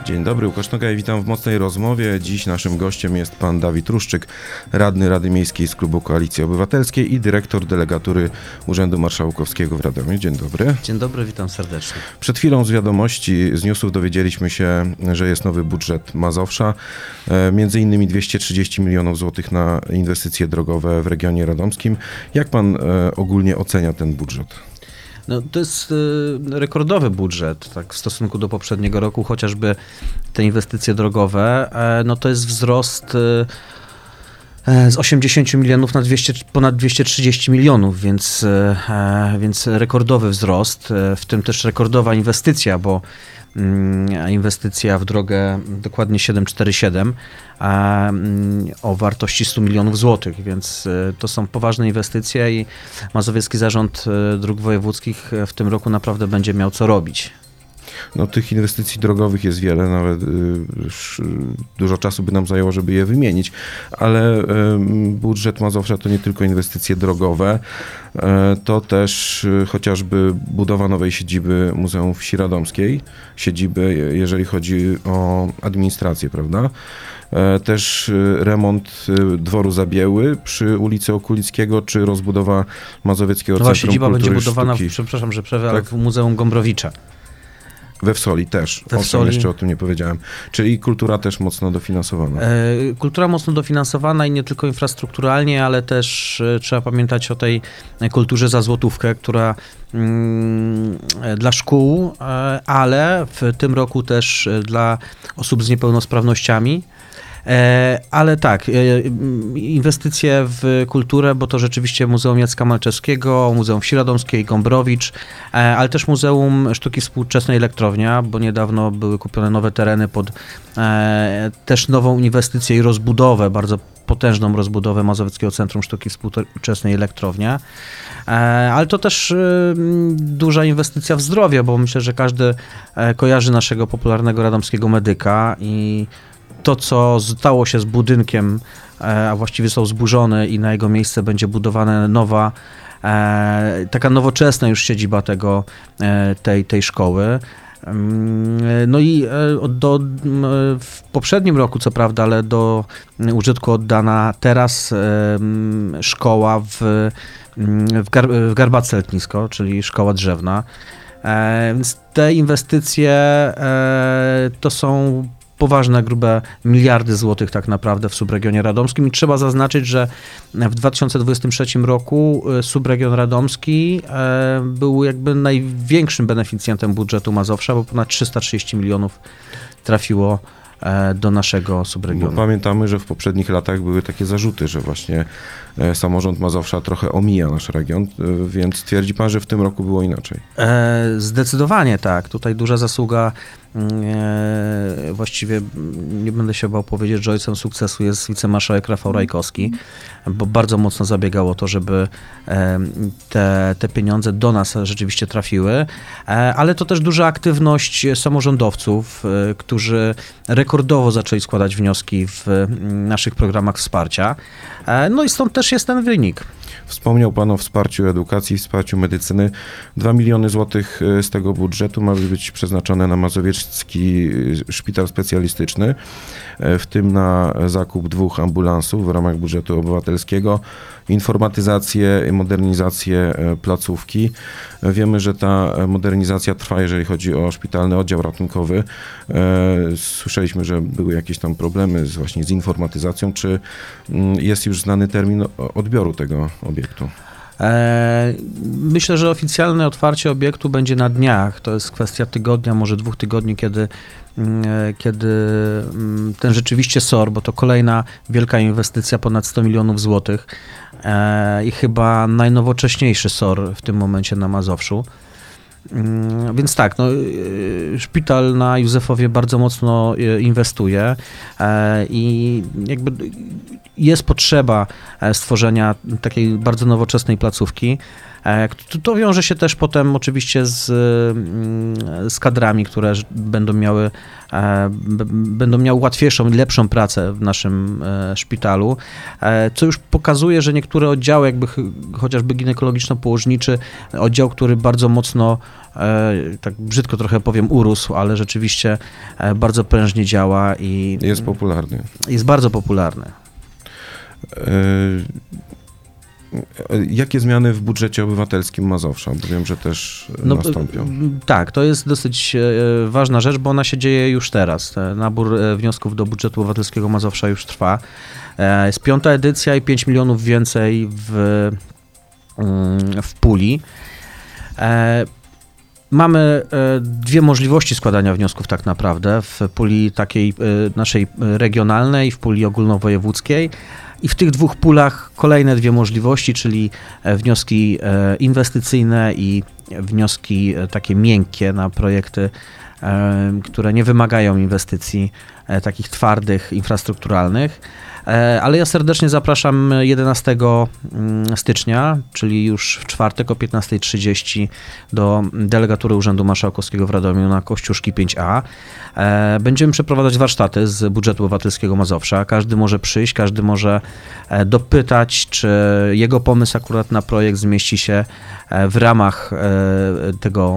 Dzień dobry, Łukasz Nogaj, witam w Mocnej Rozmowie. Dziś naszym gościem jest pan Dawid Ruszczyk, radny Rady Miejskiej z Klubu Koalicji Obywatelskiej i dyrektor delegatury Urzędu Marszałkowskiego w Radomiu. Dzień dobry. Dzień dobry, witam serdecznie. Przed chwilą z wiadomości, z newsów dowiedzieliśmy się, że jest nowy budżet Mazowsza, między innymi 230 milionów złotych na inwestycje drogowe w regionie radomskim. Jak pan ogólnie ocenia ten budżet? No, to jest rekordowy budżet, tak w stosunku do poprzedniego roku, chociażby te inwestycje drogowe, no to jest wzrost z 80 milionów na ponad 230 milionów, więc rekordowy wzrost, w tym też rekordowa inwestycja, bo inwestycja w drogę dokładnie 747 o wartości 100 milionów złotych, więc to są poważne inwestycje i Mazowiecki Zarząd Dróg Wojewódzkich w tym roku naprawdę będzie miał co robić. No, tych inwestycji drogowych jest wiele, nawet dużo czasu by nam zajęło, żeby je wymienić, ale budżet Mazowsza to nie tylko inwestycje drogowe, to też chociażby budowa nowej siedziby Muzeum Wsi Radomskiej, siedziby, jeżeli chodzi o administrację, prawda? Też remont dworu Zabieły przy ulicy Okulickiego, czy rozbudowa Mazowieckiego Centrum Kultury Siedziba będzie budowana, Sztuki. przepraszam, że przerwę, ale w Muzeum Gombrowicza. We Wsoli też. Jeszcze o tym nie powiedziałem. Czyli kultura też mocno dofinansowana. Kultura mocno dofinansowana i nie tylko infrastrukturalnie, ale też trzeba pamiętać o tej kulturze za złotówkę, która dla szkół, ale w tym roku też dla osób z niepełnosprawnościami. Ale tak, inwestycje w kulturę, bo to rzeczywiście Muzeum Jacka Malczewskiego, Muzeum Wsi Radomskiej, Gombrowicz, ale też Muzeum Sztuki Współczesnej Elektrownia, bo niedawno były kupione nowe tereny pod też nową inwestycję i rozbudowę, bardzo potężną rozbudowę Mazowieckiego Centrum Sztuki Współczesnej Elektrownia. Ale to też duża inwestycja w zdrowie, bo myślę, że każdy kojarzy naszego popularnego radomskiego medyka i to, co stało się z budynkiem, a właściwie są zburzone i na jego miejsce będzie budowana nowa, taka nowoczesna już siedziba tej szkoły. No i w poprzednim roku, co prawda, ale do użytku oddana teraz szkoła w Garbatce Letnisko, czyli szkoła drzewna. Więc te inwestycje to są poważne, grube miliardy złotych tak naprawdę w subregionie radomskim i trzeba zaznaczyć, że w 2023 roku subregion radomski był jakby największym beneficjentem budżetu Mazowsza, bo ponad 330 milionów trafiło do naszego subregionu. Bo pamiętamy, że w poprzednich latach były takie zarzuty, że właśnie samorząd Mazowsza trochę omija nasz region, więc twierdzi pan, że w tym roku było inaczej? Zdecydowanie tak. Tutaj duża zasługa, właściwie nie będę się bał powiedzieć, że ojcem sukcesu jest wicemarszałek Rafał Rajkowski, bo bardzo mocno zabiegał o to, żeby te pieniądze do nas rzeczywiście trafiły, ale to też duża aktywność samorządowców, którzy rekordowo zaczęli składać wnioski w naszych programach wsparcia. No i stąd też jest ten wynik. Wspomniał pan o wsparciu edukacji, wsparciu medycyny. 2 miliony złotych z tego budżetu ma być przeznaczone na Mazowiecki Szpital Specjalistyczny, w tym na zakup 2 ambulansów w ramach budżetu obywatelskiego, informatyzację i modernizację placówki. Wiemy, że ta modernizacja trwa, jeżeli chodzi o szpitalny oddział ratunkowy. Słyszeliśmy, że były jakieś tam problemy właśnie z informatyzacją. Czy jest już znany termin odbioru tego obiektu? Myślę, że oficjalne otwarcie obiektu będzie na dniach. To jest kwestia tygodnia, może 2 tygodni, kiedy ten rzeczywiście SOR, bo to kolejna wielka inwestycja, ponad 100 milionów złotych i chyba najnowocześniejszy SOR w tym momencie na Mazowszu. Więc tak, no, szpital na Józefowie bardzo mocno inwestuje i jakby jest potrzeba stworzenia takiej bardzo nowoczesnej placówki. To wiąże się też potem oczywiście z kadrami, które będą miały łatwiejszą i lepszą pracę w naszym szpitalu, co już pokazuje, że niektóre oddziały, jakby chociażby ginekologiczno-położniczy, oddział, który bardzo mocno, tak brzydko trochę powiem, urósł, ale rzeczywiście bardzo prężnie działa i Jest popularny. Jest bardzo popularny. Jakie zmiany w budżecie obywatelskim Mazowsza? Bo wiem, że też nastąpią. Tak, to jest dosyć ważna rzecz, bo ona się dzieje już teraz. Nabór wniosków do budżetu obywatelskiego Mazowsza już trwa. Jest 5. edycja i 5 milionów więcej w puli. Mamy dwie możliwości składania wniosków tak naprawdę w puli takiej naszej regionalnej i w puli ogólnowojewódzkiej. I w tych dwóch pulach kolejne dwie możliwości, czyli wnioski inwestycyjne i wnioski takie miękkie na projekty, które nie wymagają inwestycji takich twardych, infrastrukturalnych. Ale ja serdecznie zapraszam 11 stycznia, czyli już w czwartek o 15:30 do delegatury Urzędu Marszałkowskiego w Radomiu na Kościuszki 5A. Będziemy przeprowadzać warsztaty z budżetu obywatelskiego Mazowsza. Każdy może przyjść, każdy może dopytać, czy jego pomysł akurat na projekt zmieści się w ramach tego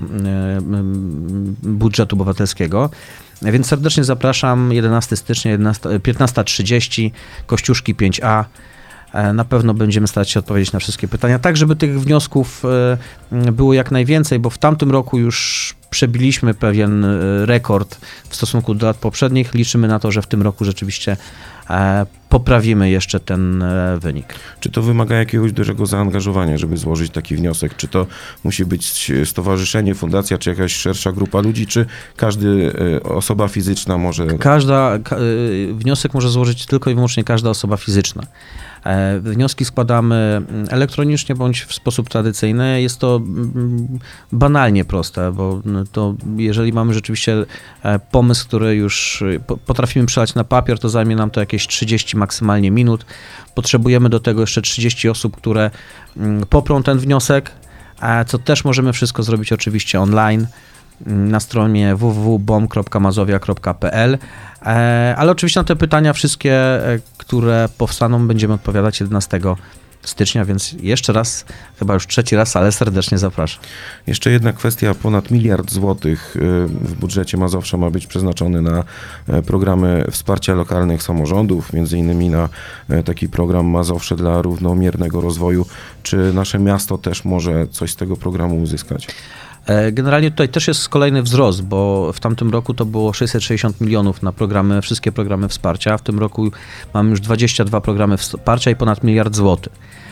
budżetu obywatelskiego. Więc serdecznie zapraszam 11 stycznia, 15:30, Kościuszki 5A. Na pewno będziemy starać się odpowiedzieć na wszystkie pytania, tak żeby tych wniosków było jak najwięcej, bo w tamtym roku już przebiliśmy pewien rekord w stosunku do lat poprzednich. Liczymy na to, że w tym roku rzeczywiście poprawimy jeszcze ten wynik. Czy to wymaga jakiegoś dużego zaangażowania, żeby złożyć taki wniosek? Czy to musi być stowarzyszenie, fundacja, czy jakaś szersza grupa ludzi, czy każdy osoba fizyczna może... Wniosek może złożyć tylko i wyłącznie każda osoba fizyczna. Wnioski składamy elektronicznie bądź w sposób tradycyjny. Jest to banalnie proste, bo to jeżeli mamy rzeczywiście pomysł, który już potrafimy przelać na papier, to zajmie nam to jakieś 30 maksymalnie minut. Potrzebujemy do tego jeszcze 30 osób, które poprą ten wniosek, co też możemy wszystko zrobić oczywiście online na stronie www.bom.mazowia.pl, ale oczywiście na te pytania wszystkie, które powstaną, będziemy odpowiadać 11 stycznia, więc jeszcze raz, chyba już trzeci raz, ale serdecznie zapraszam. Jeszcze jedna kwestia, ponad 1 miliard złotych w budżecie Mazowsza ma być przeznaczony na programy wsparcia lokalnych samorządów, między innymi na taki program Mazowsze dla równomiernego rozwoju. Czy nasze miasto też może coś z tego programu uzyskać? Generalnie tutaj też jest kolejny wzrost, bo w tamtym roku to było 660 milionów na programy, wszystkie programy wsparcia. W tym roku mamy już 22 programy wsparcia i ponad 1 miliard złotych.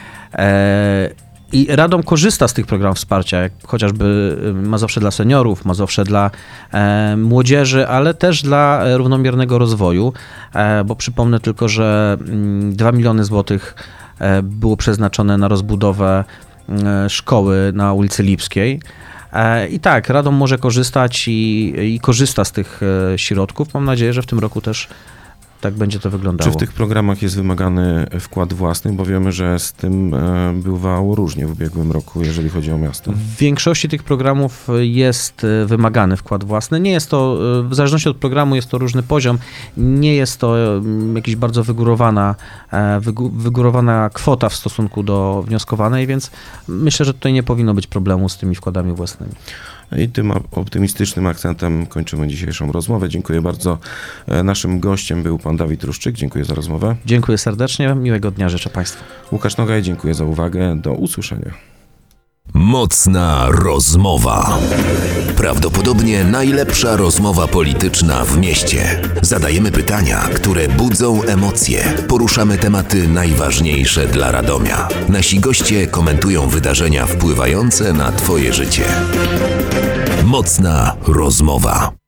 I Radom korzysta z tych programów wsparcia, jak chociażby Mazowsze dla seniorów, Mazowsze dla młodzieży, ale też dla równomiernego rozwoju, bo przypomnę tylko, że 2 miliony złotych było przeznaczone na rozbudowę szkoły na ulicy Lipskiej. I tak, Radom może korzystać i korzysta z tych środków. Mam nadzieję, że w tym roku też tak będzie to wyglądało. Czy w tych programach jest wymagany wkład własny? Bo wiemy, że z tym bywało różnie w ubiegłym roku, jeżeli chodzi o miasto. W większości tych programów jest wymagany wkład własny. Nie jest to, w zależności od programu jest to różny poziom. Nie jest to jakaś bardzo wygórowana kwota w stosunku do wnioskowanej, więc myślę, że tutaj nie powinno być problemu z tymi wkładami własnymi. I tym optymistycznym akcentem kończymy dzisiejszą rozmowę. Dziękuję bardzo. Naszym gościem był pan Dawid Ruszczyk. Dziękuję za rozmowę. Dziękuję serdecznie. Miłego dnia życzę Państwu. Łukasz Nogaj, dziękuję za uwagę. Do usłyszenia. Mocna rozmowa. Prawdopodobnie najlepsza rozmowa polityczna w mieście. Zadajemy pytania, które budzą emocje. Poruszamy tematy najważniejsze dla Radomia. Nasi goście komentują wydarzenia wpływające na Twoje życie. Mocna rozmowa.